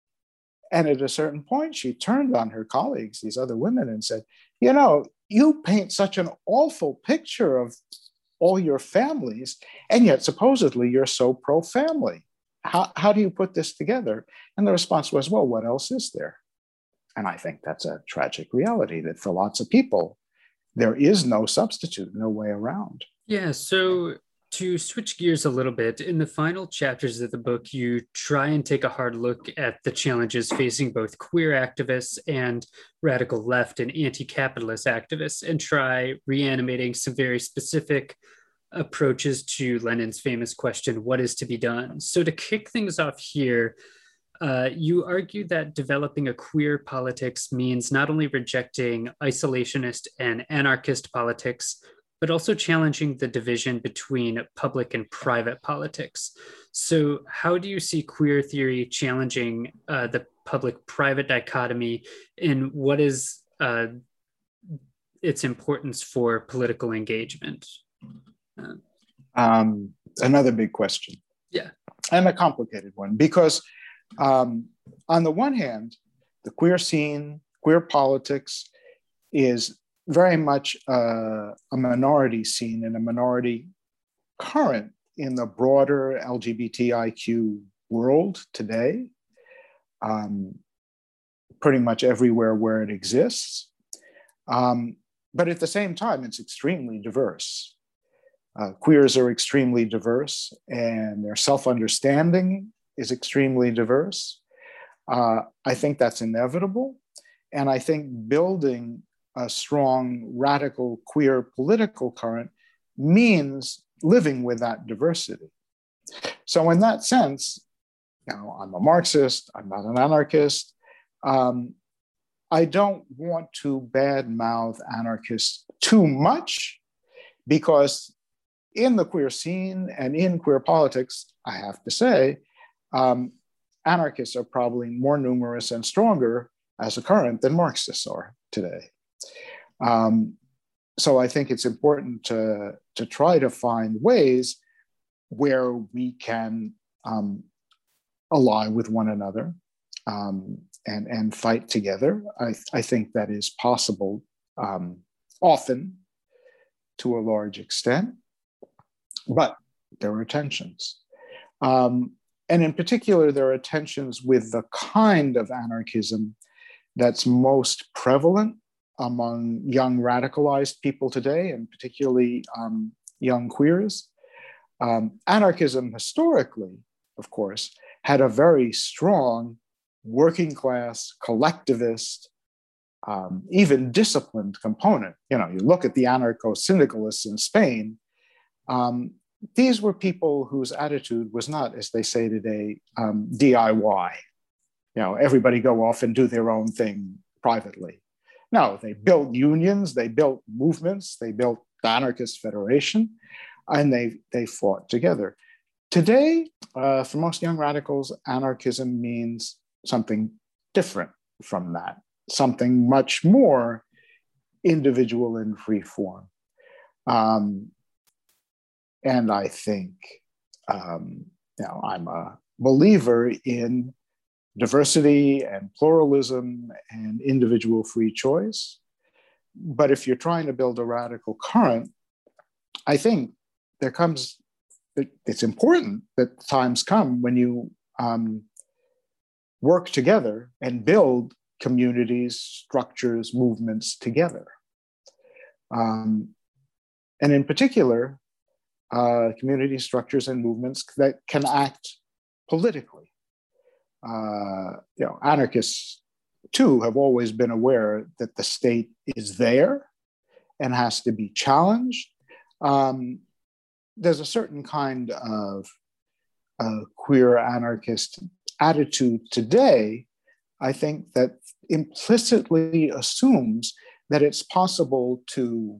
and at a certain point, she turned on her colleagues, these other women, and said, you know, you paint such an awful picture of all your families, and yet supposedly you're so pro-family. How, how do you put this together? And the response was, well, what else is there? And I think that's a tragic reality, that for lots of people, there is no substitute, no way around. Yeah, so to switch gears a little bit, in the final chapters of the book, you try and take a hard look at the challenges facing both queer activists and radical left and anti-capitalist activists, and try reanimating some very specific approaches to Lenin's famous question, what is to be done? So to kick things off here, uh, you argue that developing a queer politics means not only rejecting isolationist and anarchist politics, but also challenging the division between public and private politics. So how do you see queer theory challenging uh, the public-private dichotomy, and what is uh, its importance for political engagement? Uh, um, another big question. Yeah. And a complicated one, because um, on the one hand, the queer scene, queer politics is very much uh, a minority scene and a minority current in the broader L G B T I Q world today, um, pretty much everywhere where it exists. Um, but at the same time, it's extremely diverse. Uh, queers are extremely diverse, and their self-understanding is extremely diverse. Uh, I think that's inevitable. And I think building a strong, radical, queer political current means living with that diversity. So in that sense, you know, I'm a Marxist, I'm not an anarchist. Um, I don't want to badmouth anarchists too much, because in the queer scene and in queer politics, I have to say, um, anarchists are probably more numerous and stronger as a current than Marxists are today. Um, so I think it's important to, to try to find ways where we can um, ally with one another um, and, and fight together. I, I think that is possible um, often to a large extent, but there are tensions. Um, and in particular, there are tensions with the kind of anarchism that's most prevalent among young radicalized people today, and particularly um, young queers. Um, anarchism historically, of course, had a very strong working class, collectivist, um, even disciplined component. You know, you look at the anarcho-syndicalists in Spain, um, these were people whose attitude was not, as they say today, um, D I Y. You know, everybody go off and do their own thing privately. No, they built unions, they built movements, they built the Anarchist Federation, and they, they fought together. Today, uh, for most young radicals, anarchism means something different from that, something much more individual and free form. Um, and I think, um, you know, I'm a believer in diversity and pluralism and individual free choice. But if you're trying to build a radical current, I think there comes, it's important that times come when you um, work together and build communities, structures, movements together. Um, and in particular, uh, community structures and movements that can act politically. Uh, you know, anarchists too have always been aware that the state is there and has to be challenged. Um, there's a certain kind of uh, queer anarchist attitude today, I think, that implicitly assumes that it's possible to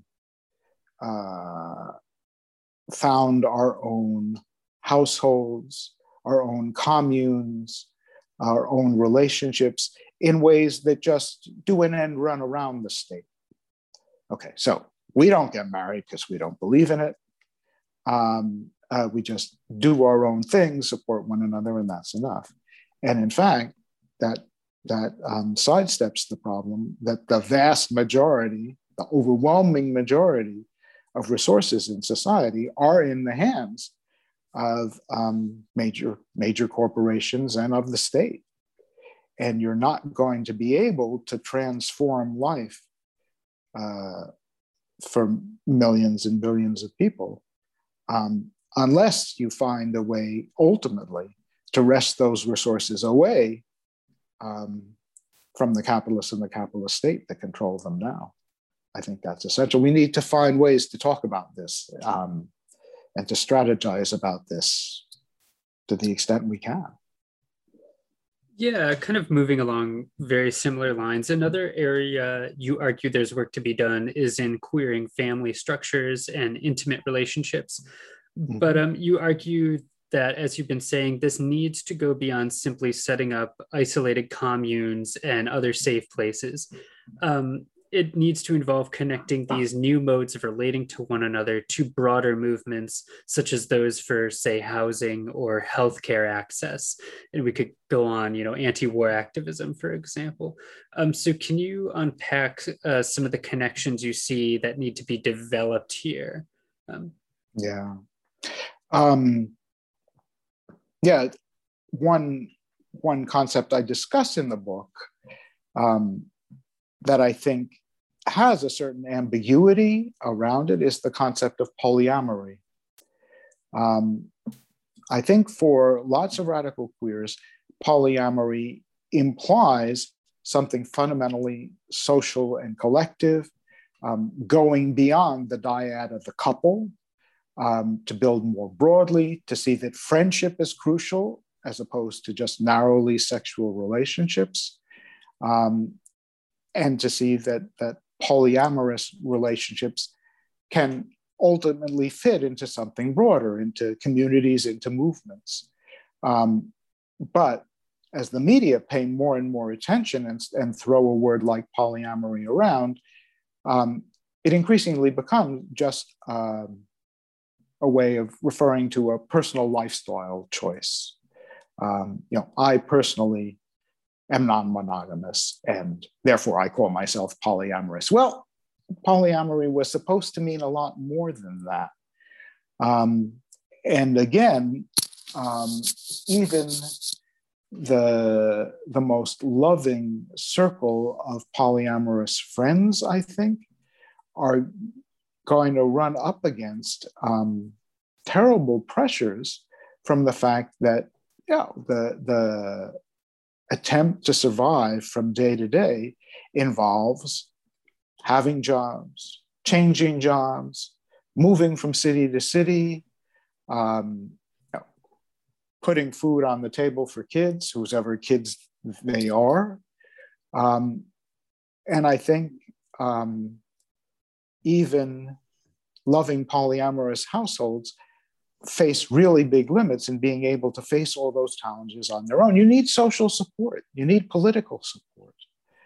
uh, found our own households, our own communes, our own relationships in ways that just do an end run around the state. Okay, so we don't get married because we don't believe in it. Um, uh, we just do our own thing, support one another, and that's enough. And in fact, that, that um, sidesteps the problem that the vast majority, the overwhelming majority of resources in society are in the hands of um, major, major corporations and of the state. And you're not going to be able to transform life uh, for millions and billions of people um, unless you find a way ultimately to wrest those resources away um, from the capitalists and the capitalist state that control them now. I think that's essential. We need to find ways to talk about this um, and to strategize about this to the extent we can. Yeah, kind of moving along very similar lines. Another area you argue there's work to be done is in queering family structures and intimate relationships. Mm-hmm. But um, you argue that, as you've been saying, this needs to go beyond simply setting up isolated communes and other safe places. Um, it needs to involve connecting these new modes of relating to one another to broader movements, such as those for, say, housing or healthcare access. And we could go on, you know, anti-war activism, for example. Um, so can you unpack uh, some of the connections you see that need to be developed here? Um, yeah. Um, yeah, one, one concept I discuss in the book um, that I think has a certain ambiguity around it is the concept of polyamory. Um, I think for lots of radical queers, polyamory implies something fundamentally social and collective, um, going beyond the dyad of the couple um, to build more broadly, to see that friendship is crucial as opposed to just narrowly sexual relationships, um, and to see that, that polyamorous relationships can ultimately fit into something broader, into communities, into movements. Um, but as the media pay more and more attention and, and throw a word like polyamory around, um, it increasingly becomes just um, a way of referring to a personal lifestyle choice. Um, you know, I personally am non-monogamous, and therefore I call myself polyamorous. Well, polyamory was supposed to mean a lot more than that. Um, and again, um, even the, the most loving circle of polyamorous friends, I think, are going to run up against um, terrible pressures from the fact that, yeah, the, the attempt to survive from day to day involves having jobs, changing jobs, moving from city to city, um, you know, putting food on the table for kids, whoever kids they are. Um, and I think um, even loving polyamorous households face really big limits in being able to face all those challenges on their own. You need social support. You need political support.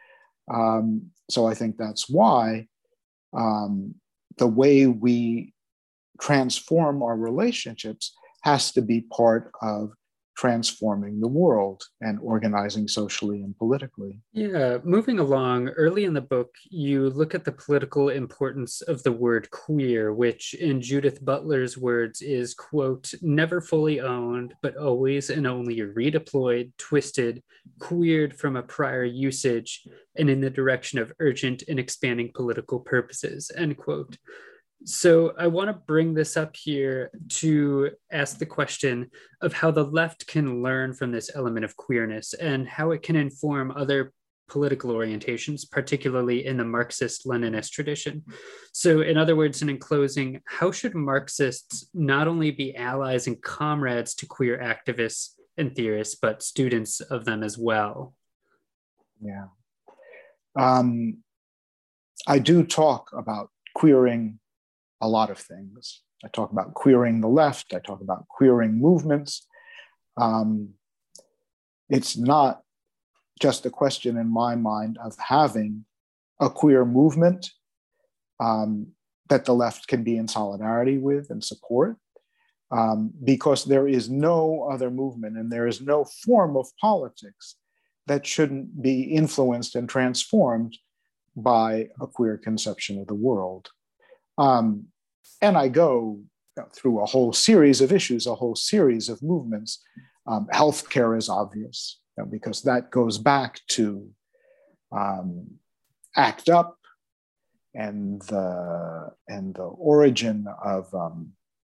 Um, so I think that's why um, the way we transform our relationships has to be part of transforming the world and organizing socially and politically. Yeah, moving along, early in the book, you look at the political importance of the word queer, which in Judith Butler's words is, quote, never fully owned, but always and only redeployed, twisted, queered from a prior usage, and in the direction of urgent and expanding political purposes, end quote. So I want to bring this up here to ask the question of how the left can learn from this element of queerness and how it can inform other political orientations, particularly in the Marxist-Leninist tradition. So in other words, and in closing, how should Marxists not only be allies and comrades to queer activists and theorists, but students of them as well? Yeah. Um, I do talk about queering a lot of things. I talk about queering the left. I talk about queering movements. Um, it's not just a question in my mind of having a queer movement um, that the left can be in solidarity with and support, um, because there is no other movement and there is no form of politics that shouldn't be influenced and transformed by a queer conception of the world. Um, and I go you know, through a whole series of issues, a whole series of movements. Um, healthcare is obvious you know, because that goes back to um, ACT UP and the and the origin of um,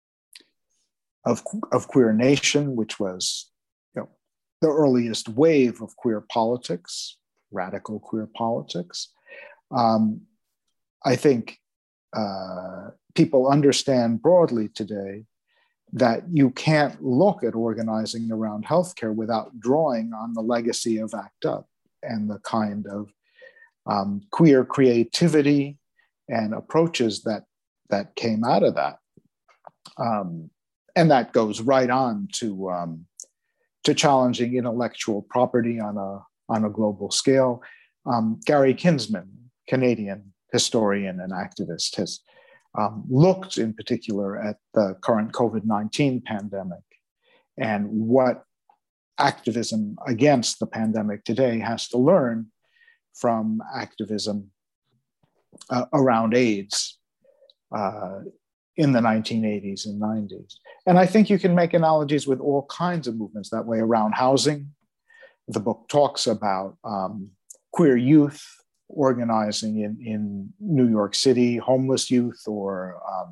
of of Queer Nation, which was you know, the earliest wave of queer politics, radical queer politics. Um, I think. Uh, people understand broadly today that you can't look at organizing around healthcare without drawing on the legacy of ACT UP and the kind of um, queer creativity and approaches that, that came out of that. Um, and that goes right on to, um, to challenging intellectual property on a, on a global scale. Um, Gary Kinsman, Canadian historian and activist, has um, looked in particular at the current COVID nineteen pandemic and what activism against the pandemic today has to learn from activism uh, around AIDS uh, in the nineteen eighties and nineties. And I think you can make analogies with all kinds of movements that way around housing. The book talks about um, queer youth organizing in, in New York City, homeless youth or um,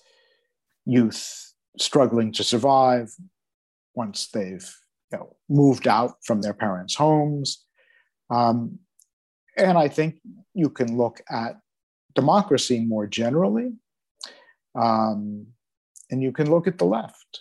youth struggling to survive once they've you know, moved out from their parents' homes. Um, and I think you can look at democracy more generally. Um, and you can look at the left.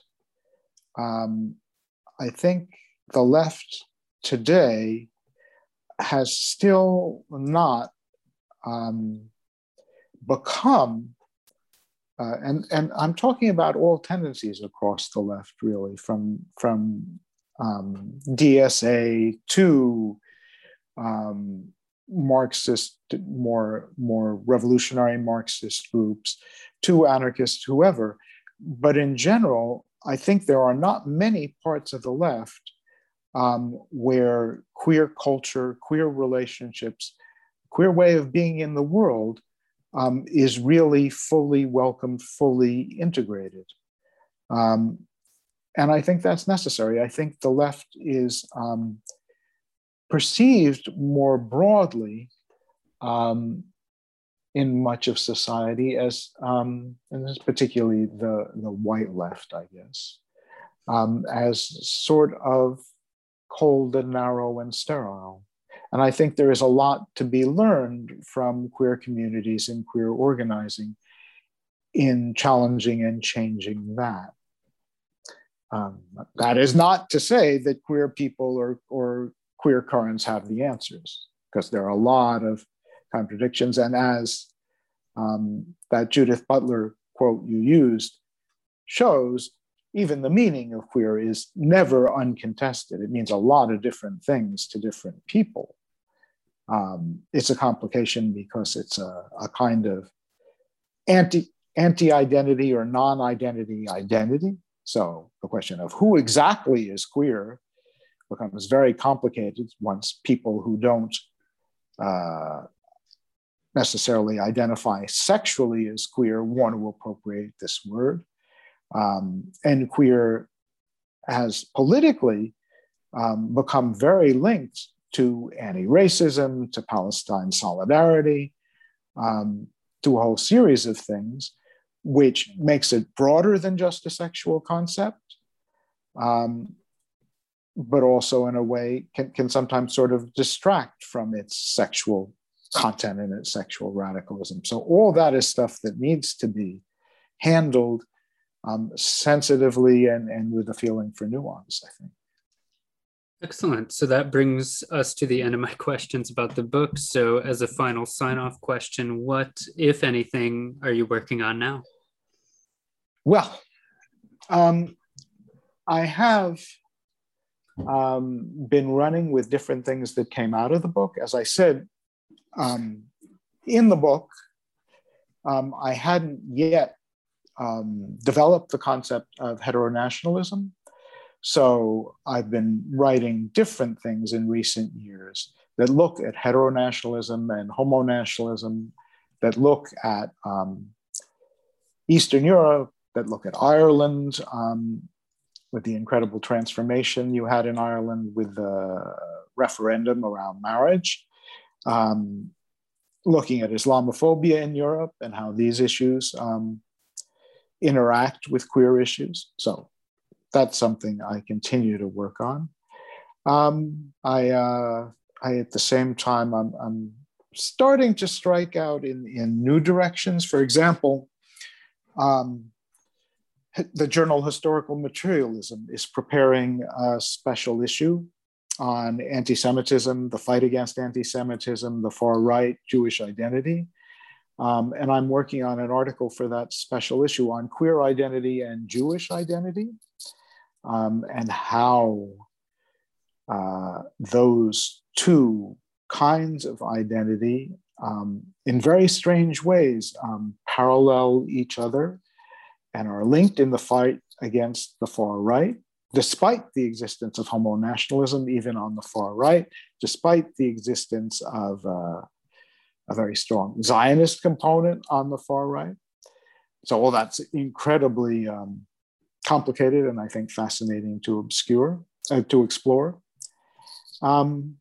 Um, I think the left today has still not um, become, uh, and, and I'm talking about all tendencies across the left, really, from, from um, D S A to um, Marxist, more, more revolutionary Marxist groups, to anarchists, whoever. But in general, I think there are not many parts of the left um, where queer culture, queer relationships, queer way of being in the world um, is really fully welcomed, fully integrated. Um, and I think that's necessary. I think the left is um, perceived more broadly um, in much of society as, um, and this particularly the, the white left, I guess, um, as sort of cold and narrow and sterile. And I think there is a lot to be learned from queer communities and queer organizing in challenging and changing that. Um, that is not to say that queer people or, or queer currents have the answers, because there are a lot of contradictions. And as um, that Judith Butler quote you used shows, even the meaning of queer is never uncontested. It means a lot of different things to different people. Um, it's a complication because it's a, a kind of anti, anti-identity or non-identity identity. So the question of who exactly is queer becomes very complicated once people who don't uh, necessarily identify sexually as queer want to appropriate this word. Um, and queer has politically um, become very linked to anti-racism, to Palestine solidarity, um, to a whole series of things, which makes it broader than just a sexual concept, um, but also in a way can, can sometimes sort of distract from its sexual content and its sexual radicalism. So all that is stuff that needs to be handled um, sensitively and, and with a feeling for nuance, I think. Excellent. So that brings us to the end of my questions about the book. So as a final sign-off question, what, if anything, are you working on now? Well, um, I have um, been running with different things that came out of the book. As I said, um, in the book, um, I hadn't yet um, developed the concept of heteronationalism. So I've been writing different things in recent years that look at heteronationalism and homonationalism, that look at um, Eastern Europe, that look at Ireland, um, with the incredible transformation you had in Ireland with the referendum around marriage, um, looking at Islamophobia in Europe and how these issues um, interact with queer issues. So that's something I continue to work on. Um, I, uh, I, at the same time, I'm, I'm starting to strike out in, in new directions. For example, um, the journal Historical Materialism is preparing a special issue on anti-Semitism, the fight against anti-Semitism, the far right, Jewish identity. Um, and I'm working on an article for that special issue on queer identity and Jewish identity, um, and how uh, those two kinds of identity, um, in very strange ways, um, parallel each other and are linked in the fight against the far right, despite the existence of homonationalism, even on the far right, despite the existence of uh, a very strong Zionist component on the far right. So all that's incredibly um, complicated and I think fascinating to obscure, uh, to explore. Um,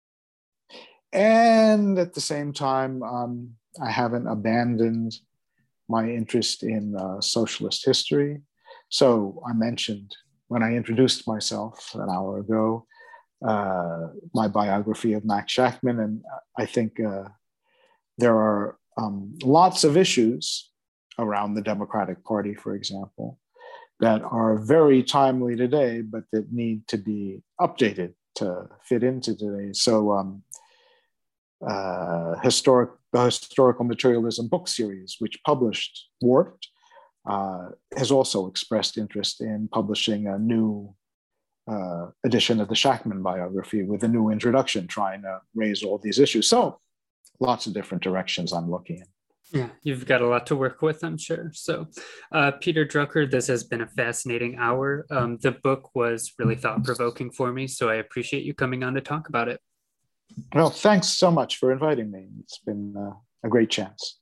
and at the same time, um, I haven't abandoned my interest in uh, socialist history. So I mentioned when I introduced myself an hour ago, uh, my biography of Max Shachtman, and I think uh, there are um, lots of issues around the Democratic Party, for example, that are very timely today, but that need to be updated to fit into today. So um, uh, historic, the Historical Materialism book series, which published Warped, uh, has also expressed interest in publishing a new uh, edition of the Shachtman biography with a new introduction, trying to raise all these issues. So lots of different directions I'm looking in. Yeah, you've got a lot to work with, I'm sure. So, uh, Peter Drucker, this has been a fascinating hour. Um, the book was really thought-provoking for me, so I appreciate you coming on to talk about it. Well, thanks so much for inviting me. It's been uh, a great chance.